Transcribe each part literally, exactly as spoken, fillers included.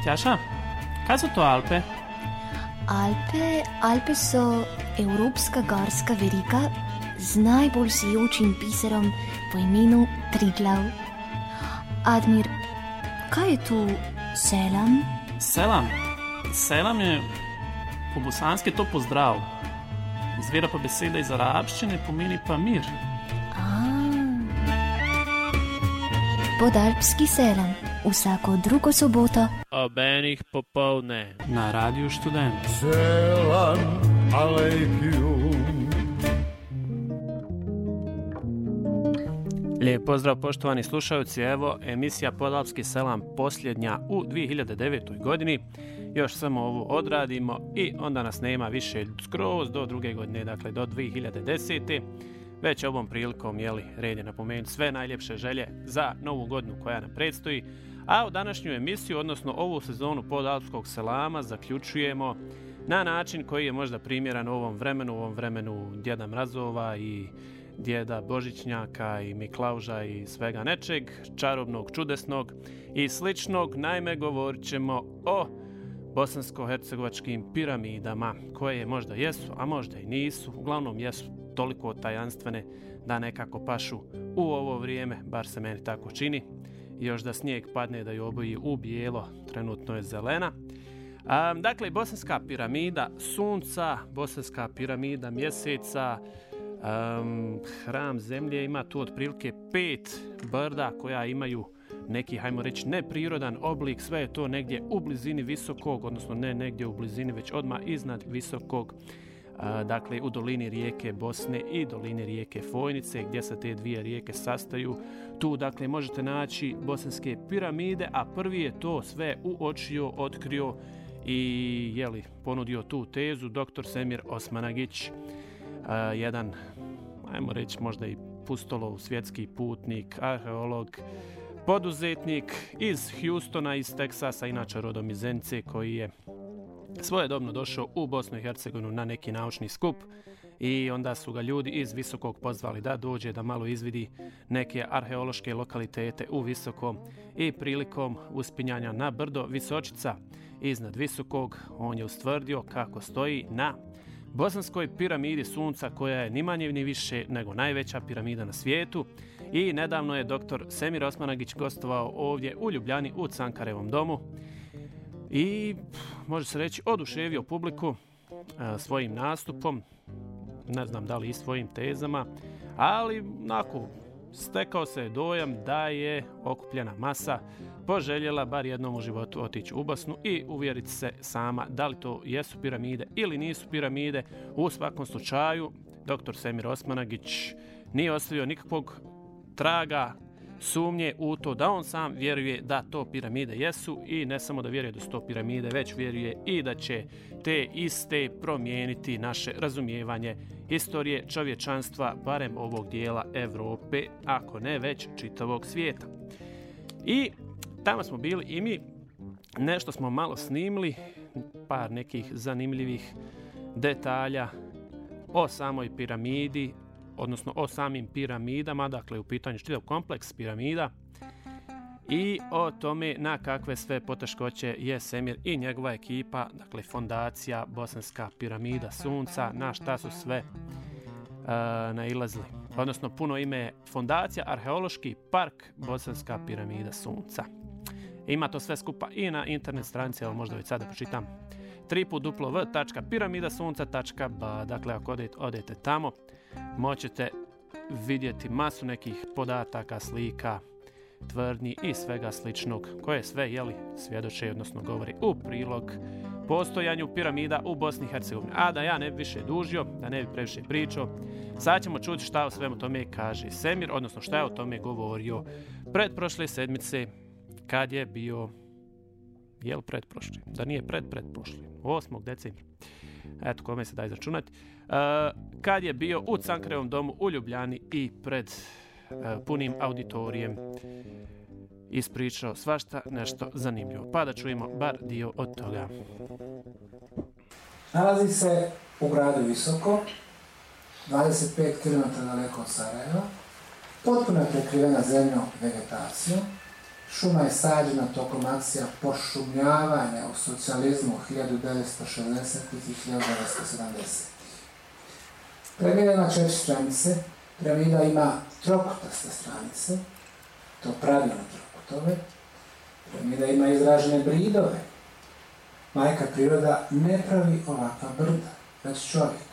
Tjaša, kaj so to Alpe? Alpe, Alpe so evropska gorska veriga z najbolj sijočim biserom po imenu Triglav. Admir, kaj je tu selam? Selam? Selam je po bosanski to pozdrav. Izvira pa beseda iz arabščine, pomeni pa mir. Podalpski selam, vsako drugo soboto ob enih popovdne na Radiu Študent. Selam alejkum. Lijep pozdrav poštovani slušalci, evo emisija Podalpski selam posljednja u dvije hiljade devetoj godini. Još samo ovo odradimo i onda nas nema više skroz do druge godine, dakle do dvije hiljade desete. Već ovom prilikom, jeli, red je napomenuti sve najljepše želje za novu godinu koja nam predstoji. A u današnju emisiju, odnosno ovu sezonu Podalpskog selama, zaključujemo na način koji je možda primjeran u ovom vremenu, u ovom vremenu Djeda Mrazova i Djeda Božićnjaka i Miklauža i svega nečeg, čarobnog, čudesnog i sličnog. Naime, govorit ćemo o bosansko-hercegovačkim piramidama, koje možda jesu, a možda i nisu. Uglavnom jesu toliko tajanstvene da nekako pašu u ovo vrijeme, bar se meni tako čini. Još da snijeg padne da ju oboji u bijelo, trenutno je zelena. A, dakle, bosanska piramida sunca, bosanska piramida mjeseca, um, hram zemlje, ima tu otprilike pet brda koja imaju neki, hajmo reći, neprirodan oblik. Sve je to negdje u blizini visokog, odnosno ne negdje u blizini, već odmah iznad visokog, a, dakle u dolini rijeke Bosne i dolini rijeke Fojnice, gdje se te dvije rijeke sastaju. Tu dakle možete naći bosanske piramide, a prvi je to sve uočio, otkrio i jeli, ponudio tu tezu doktor Semir Osmanagić, a, jedan, ajmo reći, možda i pustolov, svjetski putnik, arheolog, poduzetnik iz Houstona, iz Teksasa, inače rodom iz Zenice, koji je svojedobno došao u Bosnu i Hercegovinu na neki naučni skup i onda su ga ljudi iz Visokog pozvali da dođe da malo izvidi neke arheološke lokalitete u Visokom i prilikom uspinjanja na brdo Visočica iznad Visokog on je ustvrdio kako stoji na bosanskoj piramidi sunca, koja je ni manje ni više nego najveća piramida na svijetu. I nedavno je doktor Semir Osmanagić gostovao ovdje u Ljubljani u Cankarevom domu i može se reći oduševio publiku a, svojim nastupom, ne znam da li i svojim tezama, ali onako stekao se dojam da je okupljena masa poželjela bar jednom u životu otići u Bosnu i uvjeriti se sama da li to jesu piramide ili nisu piramide. U svakom slučaju doktor Semir Osmanagić nije ostavio nikakvog traga sumnje u to da on sam vjeruje da to piramide jesu i ne samo da vjeruje da su to piramide, već vjeruje i da će te iste promijeniti naše razumijevanje historije čovječanstva, barem ovog dijela Europe, ako ne već čitavog svijeta. I tamo smo bili i mi, nešto smo malo snimili, par nekih zanimljivih detalja o samoj piramidi, odnosno o samim piramidama, dakle u pitanju čitav kompleks piramida i o tome na kakve sve poteškoće je Semir i njegova ekipa, dakle fondacija Bosanska piramida sunca, na šta su sve uh, nailazili. Odnosno puno ime je Fondacija Arheološki park Bosanska piramida sunca. Ima to sve skupa i na internet stranici, ali možda već sada pročitam w w w tačka piramidasunca tačka b a. Dakle, ako odete, odete tamo, moćete vidjeti masu nekih podataka, slika, tvrdnji i svega sličnog, koje sve, jeli, svjedoče, odnosno govori u prilog postojanju piramida u Bosni i Hercegovini. A da ja ne bi više dužio, da ne bi previše pričao, sad ćemo čuti šta o svemu tome kaže Semir, odnosno šta je o tome govorio pretprošle sedmice, kad je bio, jel pretprošli, da nije pred pretprošli, osmog decembra. Eto, kome se da izračunati. Uh, kad je bio u Cankarevom domu u Ljubljani i pred uh, punim auditorijem ispričao svašta nešto zanimljivo. Pa da čujemo bar dio od toga. Nalazi se u gradu Visoko, dvadeset pet kilometara daleko od Sarajeva, potpuno je prekrivena zemljom vegetacijom, Šuma je sađena tokom akcija pošumljavanja u socijalizmu hiljadu devetsto šezdesetih i hiljadu devetsto sedamdesetih. Piramida ima četiri stranice, piramida ima trokutaste stranice, to pravilno trokutove, piramida ima izražene bridove. Majka priroda ne pravi ovakva brda, već čovjek.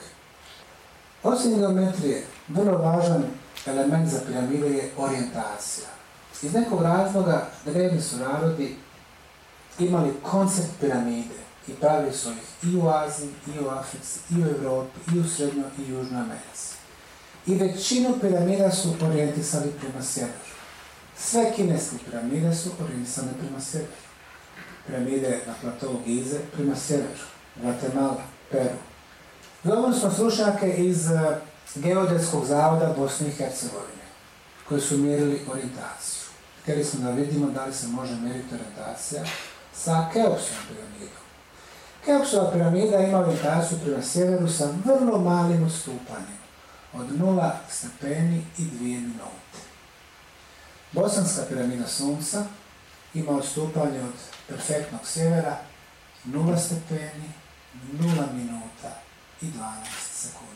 Osim geometrije, vrlo važan element za piramide je orijentacija. Iz nekog razloga drevni su narodi imali koncept piramide i pravili su ih i u Aziji, i u Africi, i u Europi, i u Srednjoj i Južnoj Americi. I većinu piramida su orijentisali prema sjeveru. Sve kineske piramide su orijentisane prema sjeveru. Piramide na platovu Gize prema sjeveru, Guatemala, Peru. Dobili smo stručnjake iz Geodetskog zavoda Bosne i Hercegovine, koji su mjerili orijentaciju. Htjeli smo da vidimo da li se može mjeriti orijentacija sa Keopsovom piramidom. Keopsova piramida ima orijentaciju prema sjeveru sa vrlo malim odstupanjem, od nula stepeni i dvije minute. Bosanska piramida Sunca ima odstupanje od perfektnog sjevera nula stepeni, nula minuta i dvanaest sekundi.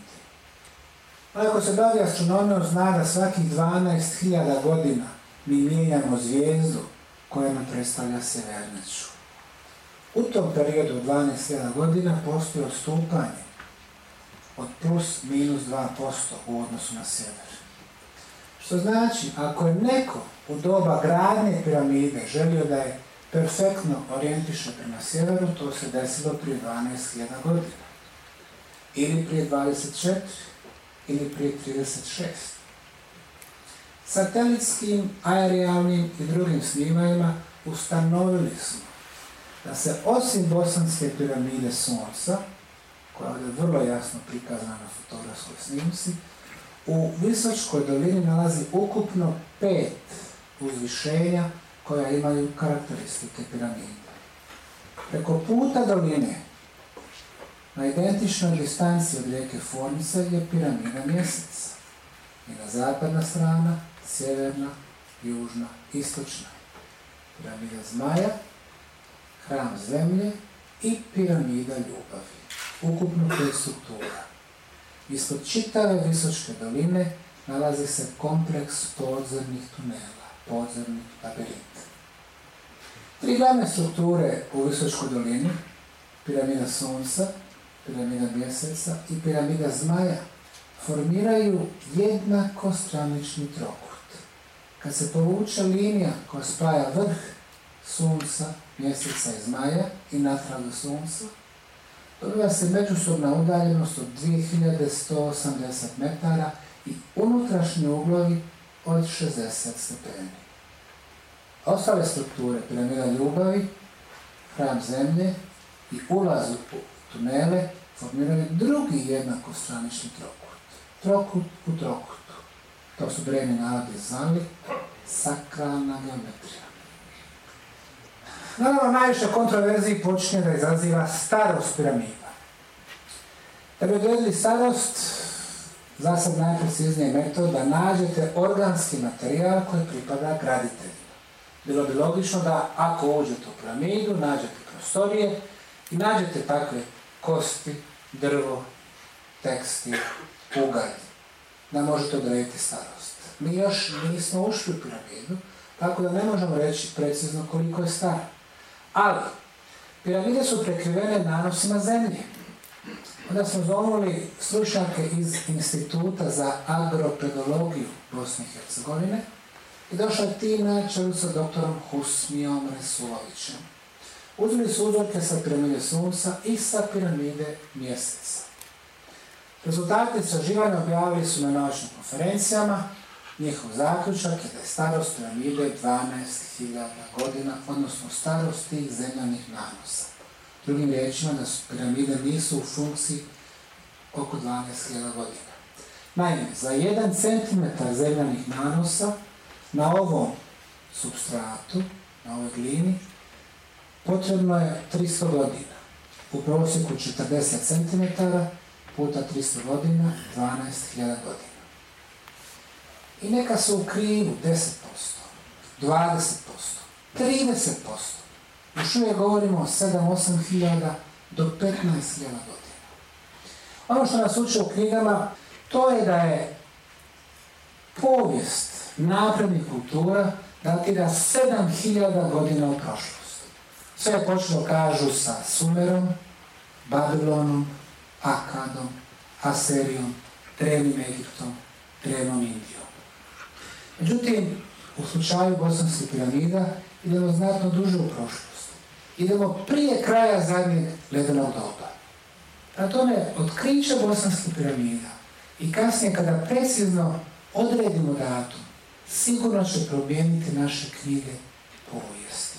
Ako se bavi astronomijom, zna da svakih dvanaest hiljada godina mi mijenjamo zvijezdu koja nam predstavlja sjeverneću. U tom periodu od dvanaest hiljada godina postoji odstupanje od plus minus dva posto u odnosu na sjever. Što znači, ako je neko u doba gradnje piramide želio da je perfektno orijentiše prema sjeveru, to se desilo prije dvanaest hiljada godina. Ili prije dvadeset četiri, ili prije trideset šest. Satelitskim, aerijalnim i drugim snimanjima ustanovili smo da se osim bosanske piramide Sunca, koja je vrlo jasno prikazana na fotografskoj snimci, u Visočkoj dolini nalazi ukupno pet uzvišenja koja imaju karakteristike piramide. Preko puta doline, na identičnoj distanci od rijeke Fornice, je piramida Mjeseca. Njena zapadna strana, sjeverna, južna, istočna. Piramida Zmaja, hram zemlje i piramida ljubavi. Ukupno pet struktura. Ispod čitave Visočke doline nalazi se kompleks podzemnih tunela, podzemni labirint. Tri glavne strukture u Visočkoj dolini, piramida Sunca, piramida Mjeseca i piramida Zmaja, formiraju jednakostranični trokut. Kad se povuče linija koja spaja vrh Sunca, Mjeseca i Zmaja i natrag do Sunca, dobiva se međusobna udaljenost od dvije hiljade sto osamdeset metara i unutrašnji uglovi od šezdeset stepeni. Ostale strukture, piramida ljubavi, hram zemlje i ulaz u tunele, formiraju drugi jednakostranični trokut. Trokut u trokutu. To su drevni narodi zvali sakralna geometrija. Naravno, najviše kontroverziji počinje da izaziva starost piramida. Da bi odredili starost, za sad najprecizniji metod da nađete organski materijal koji pripada graditeljima. Bilo bi logično da ako uđete u piramidu, nađete prostorije i nađete takve kosti, drvo, tekstil, ugalj, da možete odrediti starost. Mi još nismo ušli u piramidu, tako da ne možemo reći precizno koliko je star. Ali, piramide su prekrivene nanosima zemlje. Onda smo zovuli stručnjake iz Instituta za agropedologiju Bosne i Hercegovine i došao je tim na čelu sa doktorom Husmijom Resulovićem. Uzeli su uzorke sa piramide Sunca i sa piramide Mjeseca. Rezultate istraživanja objavili su na naučnim konferencijama. Njihov zaključak je da je starost piramide dvanaest hiljada godina, odnosno starost tih zemljanih nanosa. Drugim riječima, da su piramide nisu u funkciji oko dvanaest hiljada godina. Naime, za jedan centimetar zemljanih nanosa na ovom supstratu, na ovoj glini, potrebno je tristo godina. U prosjeku četrdeset centimetara puta tristo godina, dvanaest hiljada godina. I neka su u krivu deset posto, dvadeset posto trideset posto. Još uvijek govorimo o sedam do osam hiljada do petnaest hiljada godina. Ono što nas uče u knjigama, to je da je povijest naprednih kultura datira sedam hiljada godina u prošlost. Sve je počelo, kažu, sa Sumerom, Babilonom, Akadom, Aserijom, drevnim Egiptom, drevnom Indijom. Međutim, u slučaju bosanskih piramida idemo znatno duže u prošlost. Idemo prije kraja zadnjeg ledenog doba. Na tome, otkriće bosanskih piramida i kasnije kada precizno odredimo datum, sigurno će promijeniti naše knjige povijesti.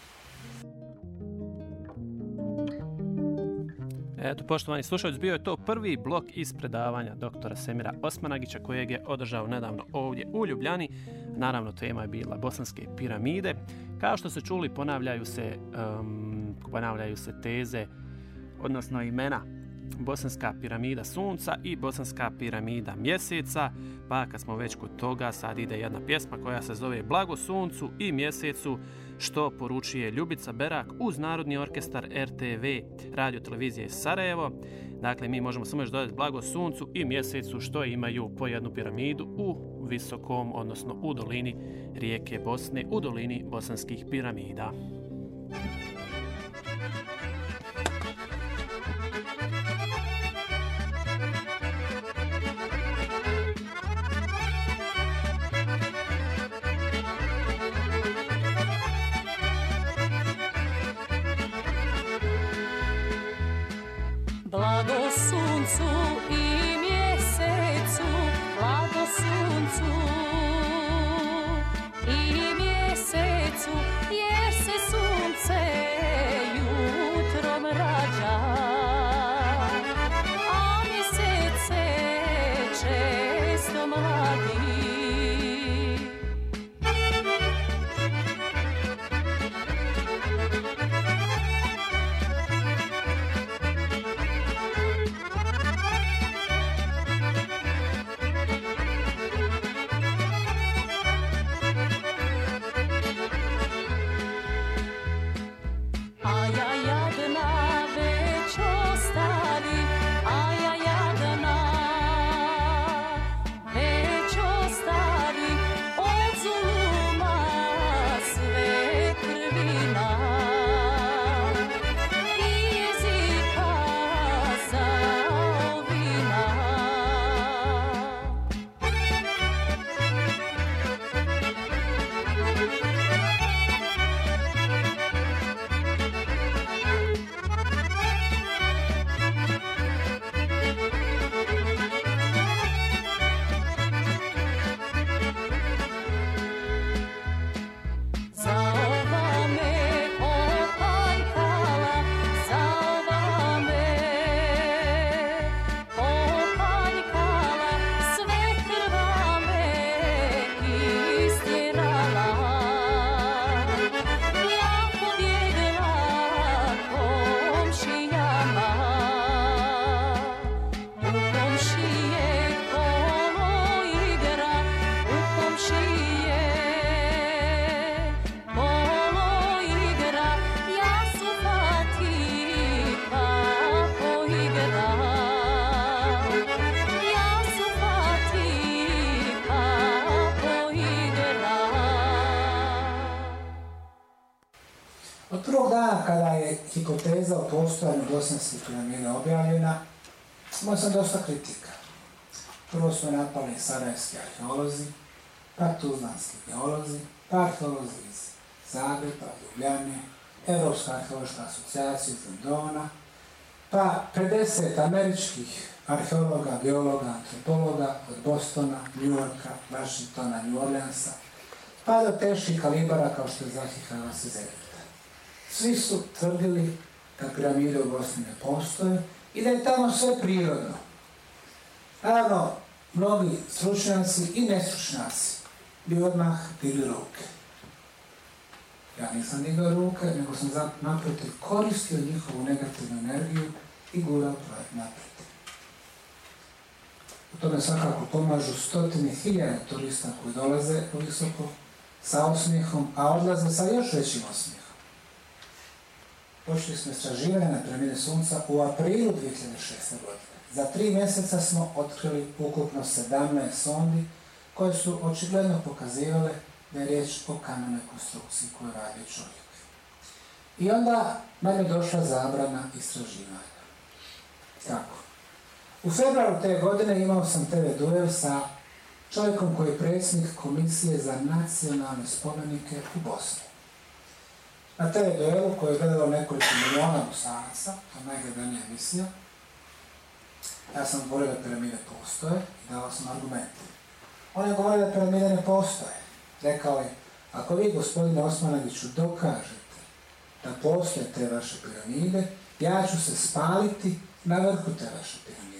Eto, poštovani slušalci, bio je to prvi blok iz predavanja doktora Semira Osmanagića kojeg je održao nedavno ovdje u Ljubljani. Naravno, tema je bila bosanske piramide. Kao što ste čuli, ponavljaju se, um, ponavljaju se teze, odnosno imena Bosanska piramida Sunca i Bosanska piramida Mjeseca, pa kad smo već kod toga, sad ide jedna pjesma koja se zove Blago Suncu i Mjesecu, što poručuje Ljubica Berak uz Narodni orkestar R T V radio televizije iz Sarajevo. Dakle, mi možemo samo još dodati Blago Suncu i Mjesecu, što imaju po jednu piramidu u visokom, odnosno u dolini rijeke Bosne, u dolini bosanskih piramida. Blago suncu i mjesecu, blago suncu i mjesecu, jer se sunce jutrom rađa, a mjesec se često mladi. Od prvog dana kada je hipoteza o postojanju bosanskih piramida objavljena, imao sam dosta kritika. Prvo su napali sarajevski arheolozi, pa tuzlanski geolozi, pa arheolozi iz Zagreba, Ljubljane, Europska arheološka asocijacija iz Londona, pa pedeset američkih arheologa, geologa, antropologa od Bostona, New Yorka, Washingtona, New Orleansa, pa do teških kalibara kao što je Zahi Halas iz Egipta. Svi su tvrdili da piramide u Bosni ne postoje i da je tamo sve prirodno. Naravno, mnogi stručnjaci i nestručnjaci bi odmah digli ruke. Ja nisam digao ruke, nego sam naprotiv koristio njihovu negativnu energiju i gurao projekt naprijed. U tome svakako pomažu stotine hiljada turista koji dolaze u visoko sa osmijehom, a odlaze sa još većim osmijehom. Počeli smo istraživanje na piramide Sunca u aprilu dvije hiljade šeste. godine. Za tri mjeseca smo otkrili ukupno sedamnaest sondi koje su očigledno pokazivale da je riječ o kamenoj konstrukciji koju radi čovjek. I onda nam je došla zabrana istraživanja. Kako? U februaru te godine imao sam te ve duel sa čovjekom koji je predsjednik Komisije za nacionalne spomenike u Bosni. Na te ve duelu koji je gledalo nekoliko milijuna Bosanaca, to je najgledanija emisija, ja sam govorio da piramide postoje i dao sam argumente. On je govorio da piramide ne postoje. Rekao je, ako vi, gospodine Osmanagiću, dokažete da postoje te vaše piramide, ja ću se spaliti na vrhu te vaše piramide.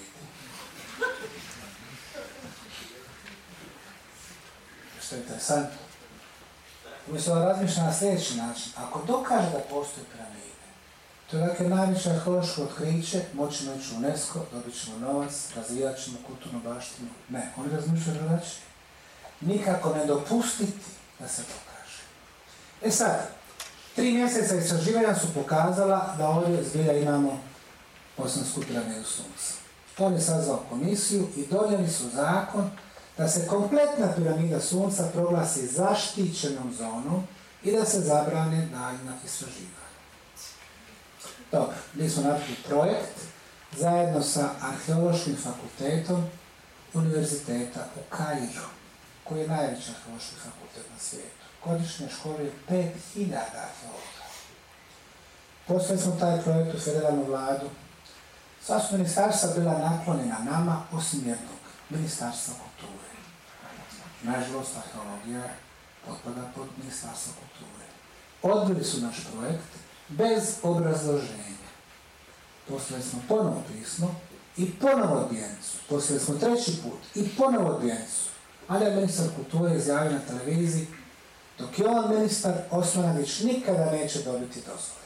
Što je interesantno. Umjesto da razmišlja na sljedeći način, ako dokaže da postoje piramide, to je dakle najveće arheološko otkriće, moćemo ići u UNESCO, dobit ćemo novac, razvijat ćemo kulturnu baštinu. Ne, oni razmišljaju drugačije. Nikako ne dopustiti da se dokaže. E sad, tri mjeseca istraživanja su pokazala da ovdje zbilja imamo bosansku piramidu Sunca. On je sazvao komisiju i donijeli su zakon da se kompletna piramida Sunca proglasi zaštićenom zonom i da se zabrane daljnja istraživanja. Dobro, mi smo napravili projekt zajedno sa Arheološkim fakultetom Univerziteta u Kairu, koji je najveći arheološki fakultet na svijetu. Godišnje školuje pet hiljada arheologa. Poslali smo taj projekt u federalnu vladu. Sva su ministarstva bila naklonjena nama, osim jednog, Ministarstva kulture. Nažalost, arheologija potpada pod Ministarstvo kulture. Odbili su naš projekt bez obrazloženja. Poslali smo ponovo pismo i ponovo odbijenicu. Poslali smo treći put i ponovo odbijenicu. Ali je ministar kulture izjavio na televiziji, dok je on ministar, Osmanagić nikada neće dobiti dozvole.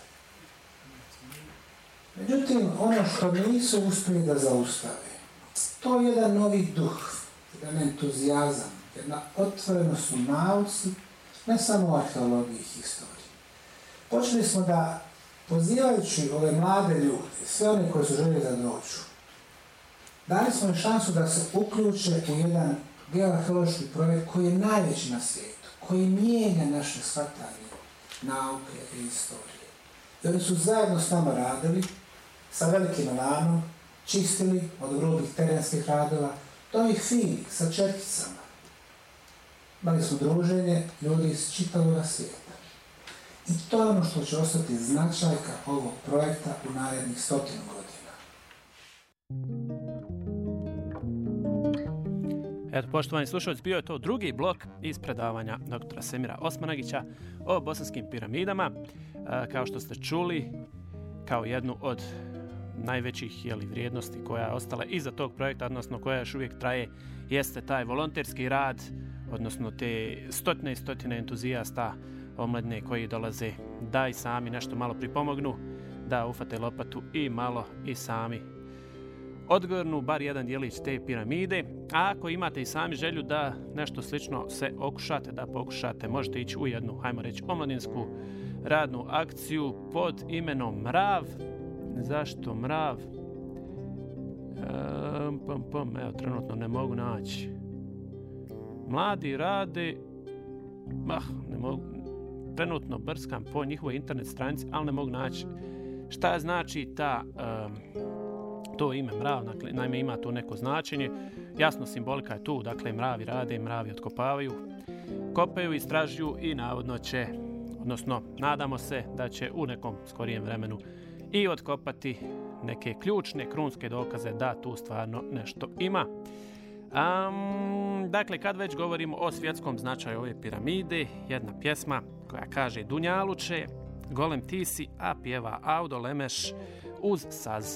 Međutim, ono što nisu uspjeli da zaustave, to je jedan novi duh, jedan entuzijazam, jedna otvorenost u nauci, ne samo u arheologiji i historiji. Počeli smo da, pozivajući ove mlade ljude, sve one koji su željeli da dođu, dali smo im šansu da se uključe u jedan geoarheološki projekt koji je najveći na svijetu, koji mijenja naše shvatanje nauke i istorije. I oni su zajedno s nama radili, sa velikim elanom, čistili od grubih terenskih radova do ovih finih, sa četkicama. Imali smo druženje ljudi iz čitavog svijeta. I to je ono što će ostati značajka ovog projekta u narednih stotinu godina. Eto, poštovani slušalci, bio je to drugi blok iz predavanja doktora Semira Osmanagića o bosanskim piramidama. E, kao što ste čuli, kao jednu od najvećih jeli, vrijednosti koja je ostala iza tog projekta, odnosno koja još uvijek traje, jeste taj volonterski rad, odnosno te stotine i stotine entuzijasta omladne koji dolaze da i sami nešto malo pripomognu, da ufate lopatu i malo i sami odgrnu bar jedan dijelić te piramide. A ako imate i sami želju da nešto slično se okušate, da pokušate, možete ići u jednu, hajmo reći, omladinsku radnu akciju pod imenom Mrav. Zašto Mrav? E, pom, pom, evo, trenutno ne mogu naći. Mladi rade, ah, ne mogu, trenutno brskam po njihovoj internet stranici, ali ne mogu naći šta znači ta, um, to ime Mrav. Dakle, naime, ima to neko značenje. Jasno, simbolika je tu, dakle, mravi rade, mravi otkopavaju, kopaju, istražuju i navodno će, odnosno nadamo se da će u nekom skorijem vremenu i otkopati neke ključne, krunske dokaze da tu stvarno nešto ima. Um, dakle, kad već govorimo o svjetskom značaju ove piramide, jedna pjesma koja kaže Dunjaluče, golem ti si, a pjeva Audo Lemeš uz saz.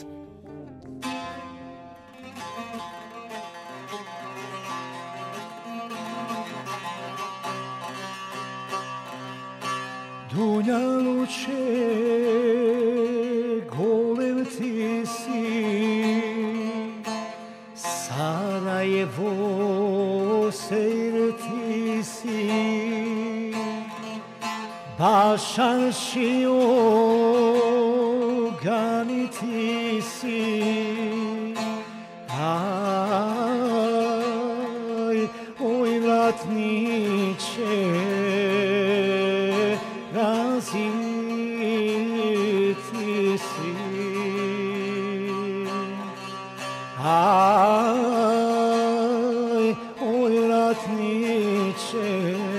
Dunjaluče, golem ti si, Sarajevo, sejr ti si, Šaršio ganiti si, aj, oj vratniče, raziti si. Aj, oj vratniče,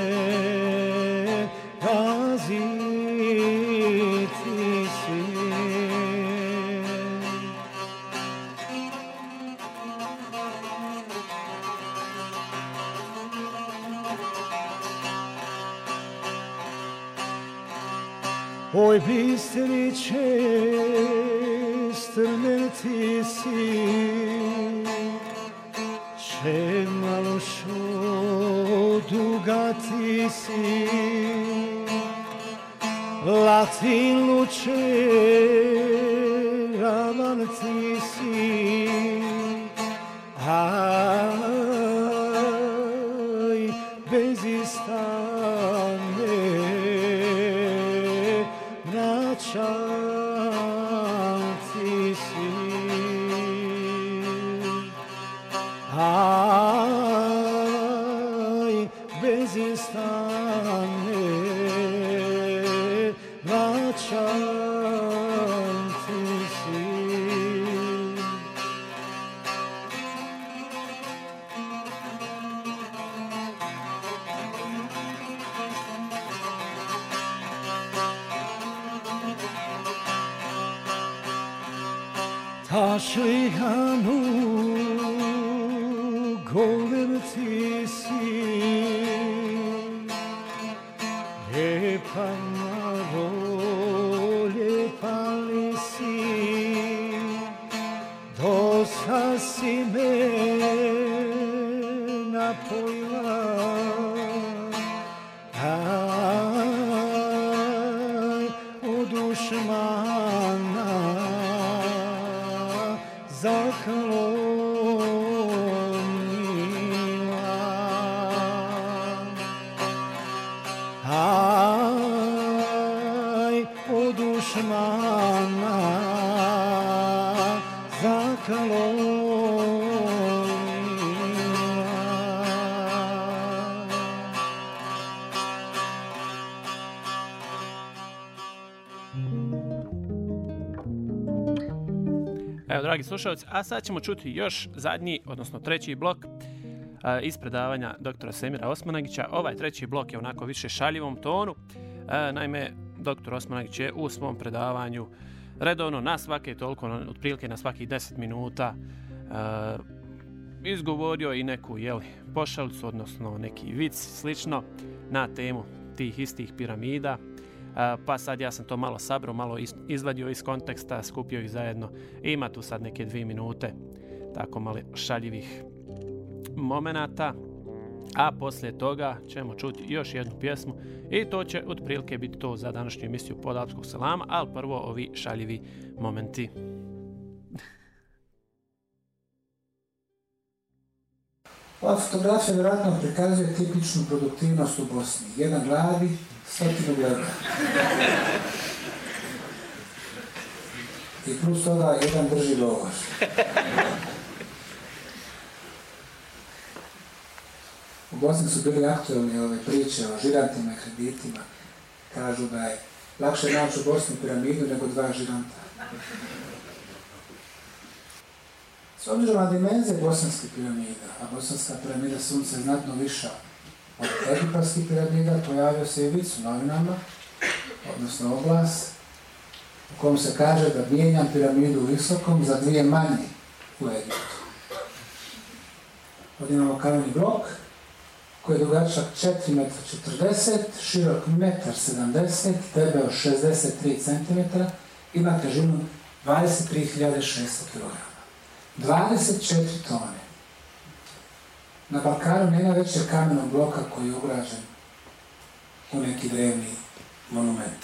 raziti si. Oj bistriće, strmen ti si, če malo šo duga ti si, latin luče, raman ti si, aj, bez istane, vraćam ti si. Aj, bez istane, vraćam ti si. Tašlihanu golem ti si, lijepa malo, lijepa li si, dosta si me napojila, aj, u dušmana zaklonila. Aj, u dušmana zaklonila. Evo, dragi slušalci, a sad ćemo čuti još zadnji, odnosno treći blok a, iz predavanja doktora Semira Osmanagića. Ovaj treći blok je onako više šaljivom tonu. A, naime, doktor Osmanagić je u svom predavanju redovno na svake toliko, otprilike na svakih deset minuta a, izgovorio i neku jeli, pošalicu, odnosno neki vic slično na temu tih istih piramida. Pa sad ja sam to malo sabrao, malo izvadio iz konteksta, skupio ih zajedno i ima tu sad neke dvije minute tako malo šaljivih momenata, a poslije toga ćemo čuti još jednu pjesmu i to će otprilike biti to za današnju emisiju Podalpskog selama, ali prvo ovi šaljivi momenti. Ova fotografija vjerojatno prikazuje tipičnu produktivnost u Bosni. Jedan radi, stotinu gleda. I plus toga jedan drži lovaš. U Bosni su bili aktualni ove priče o žirantima i kreditima. Kažu da je lakše naći u Bosni piramidu nego dva žiranta. S obzirom na dimenzije bosanskih piramida, a bosanska piramida sunca je znatno viša od egipatskih piramida, pojavio se i vic u novinama, odnosno oglas, u kojem se kaže da mijenjam piramidu u Visokom za dvije manje u Egiptu. Ovdje imamo kameni blok koji je dugačak četiri metra četrdeset, širok jedan sedamdeset, debeo šezdeset tri centimetra, ima težinu dvadeset tri hiljade šesto kilograma. dvadeset četiri tone. Na Balkanu nema većeg kamenog bloka koji je ugrađen u neki drevni monument.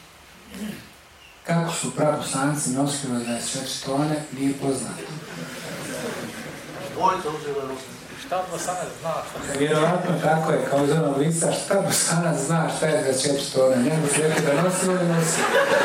Kako su prabosanci nosili dvadeset četiri tone, nije poznato. Šta Bosanac zna? Vjerovatno tako je, kao iz onog lista, šta Bosanac zna šta je za četiri tone, njemu se rekli da nosi ili nosi.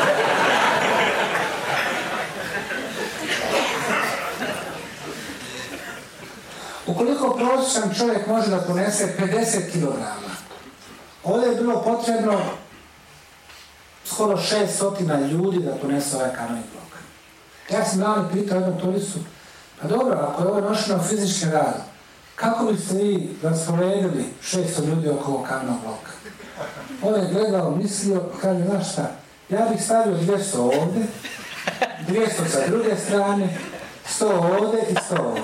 Ukoliko prosječan čovjek može da ponese pedeset kilograma, ovdje je bilo potrebno skoro šest stotina ljudi da ponese ovaj kamenni blok. Ja sam davno pitao jednu turistu, pa dobro, ako je ovo nošeno fizički rad, kako biste vi rasporedili šesto ljudi oko ovog kamenog bloka? On je gledao, mislio, kaže, znaš šta, ja bih stavio dvjesto ovdje, dvjesto sa druge strane, sto ovdje i sto ovdje.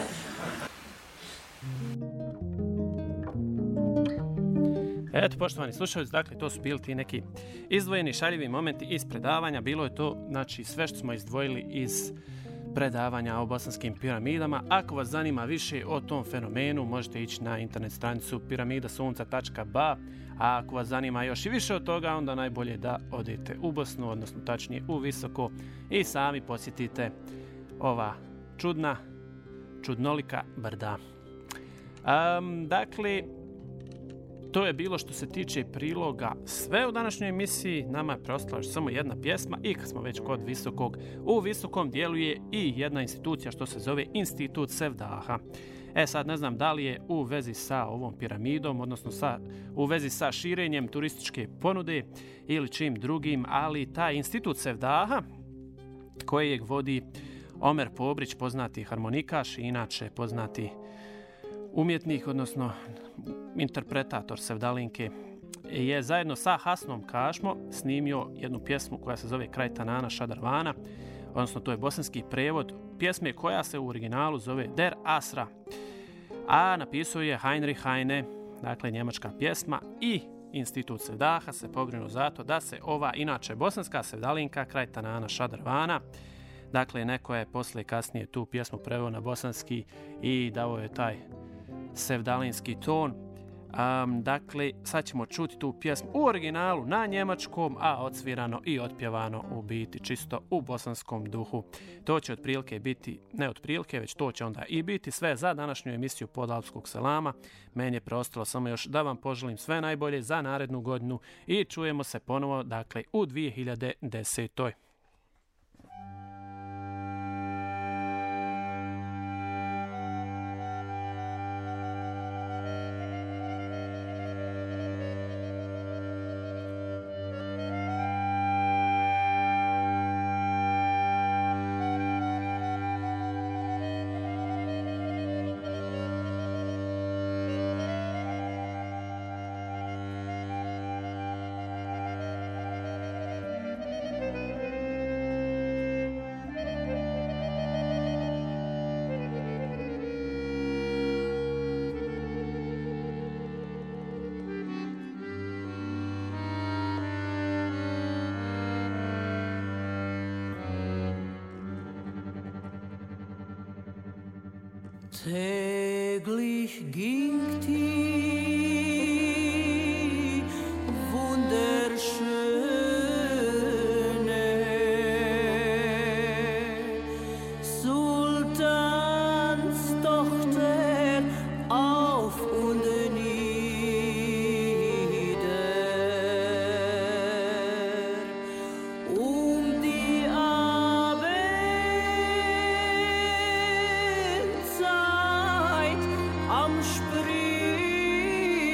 Eto, poštovani slušalci, dakle, to su bili ti neki izdvojeni šaljivi momenti iz predavanja. Bilo je to, znači, sve što smo izdvojili iz predavanja o bosanskim piramidama. Ako vas zanima više o tom fenomenu, možete ići na internet stranicu piramida sunca tačka ba, a ako vas zanima još i više od toga, onda najbolje da odete u Bosnu, odnosno tačnije u Visoko i sami posjetite ova čudna, čudnolika brda. Um, dakle, to je bilo što se tiče priloga sve u današnjoj emisiji. Nama je preostala još samo jedna pjesma i kad smo već kod Visokog, u Visokom djeluje i jedna institucija što se zove Institut Sevdaha. E sad ne znam da li je u vezi sa ovom piramidom, odnosno sa, u vezi sa širenjem turističke ponude ili čim drugim, ali taj Institut Sevdaha kojeg vodi Omer Pobrić, poznati harmonikaš i inače poznati umjetnik, odnosno interpretator sevdalinke, je zajedno sa Hasnom Kašmo snimio jednu pjesmu koja se zove Kraj Tanana Šadarvana, odnosno to je bosanski prevod pjesme koja se u originalu zove Der Asra, a napisao je Heinrich Heine, dakle njemačka pjesma, i Institut Sevdaha se pobrinuo za to da se ova inače bosanska sevdalinka Kraj Tanana Šadarvana, dakle neko je posle kasnije tu pjesmu preveo na bosanski i dao je taj sevdalinski ton. Um, dakle, sad ćemo čuti tu pjesmu u originalu na njemačkom, a odsvirano i otpjevano u biti čisto u bosanskom duhu. To će otprilike biti, ne otprilike, već to će onda i biti sve za današnju emisiju Podalpskog selama. Meni je preostalo samo još da vam poželim sve najbolje za narednu godinu i čujemo se ponovo, dakle, u dvije hiljade desetoj. Täglich ging die wunderschöne Sultanstochter auf und nieder, um die Abendzeit am Spree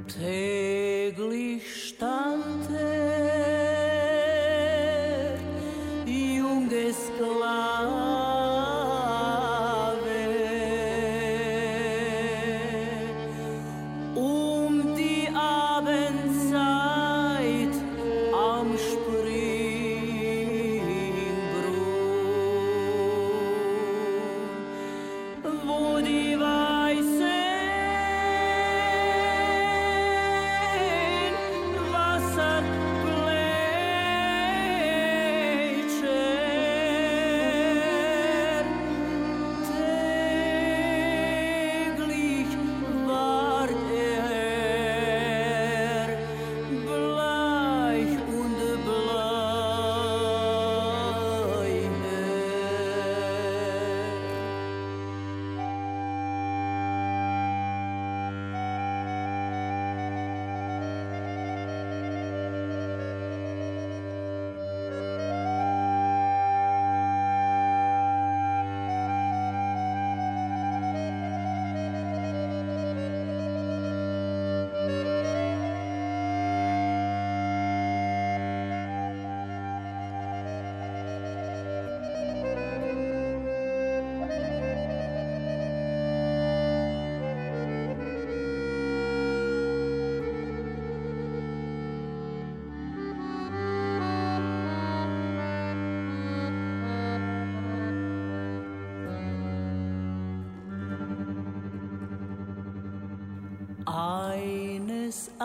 täglich stand er, junge Sklave, um die Abendzeit am Springbrunnen, wo die weiße eines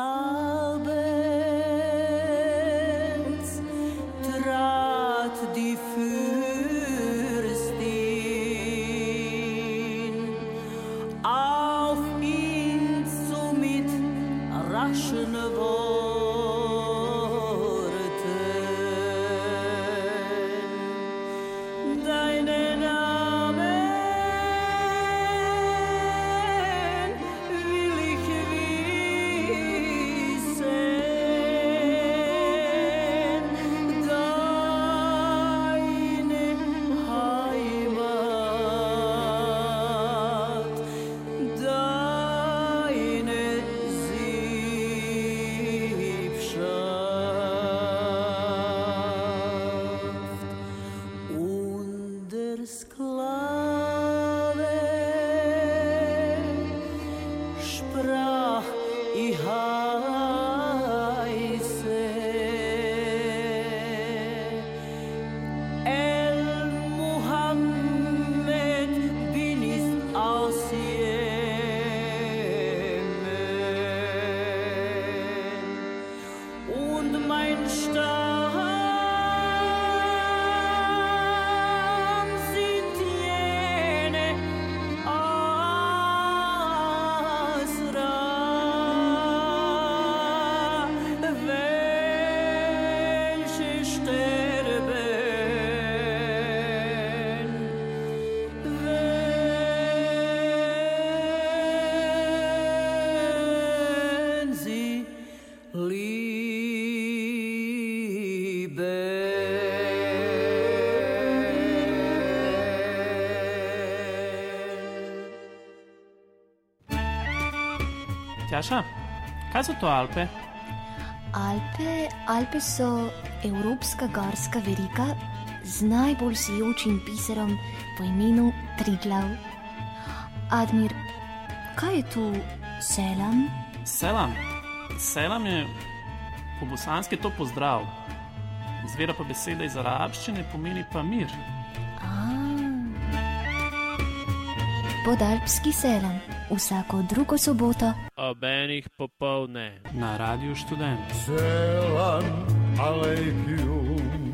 Abends trat die Fürstin auf ihn zu mit raschen Worten. Deinen Namen will ich wissen, deine Heimat, deine Siebschaft. Und der Sklave sprach, ich heiße El Muhammed, bin ich aus Jemen, und mein Stamm sind jene Asra, welche sterben, wenn sie lieben. Tjaša, kaj su to Alpe? Alpe, Alpe so evropska gorska verika z najbolj sijočim biserom po imenu Triglav. Admir, kaj je tu selam? Selam. Selam je po bosanski to pozdrav. Izvira pa beseda iz arabščine, pomeni pa mir. A. Podalpski selam vsako drugo soboto ob enih popovdne. Na Radiu Študent. Selam alejkum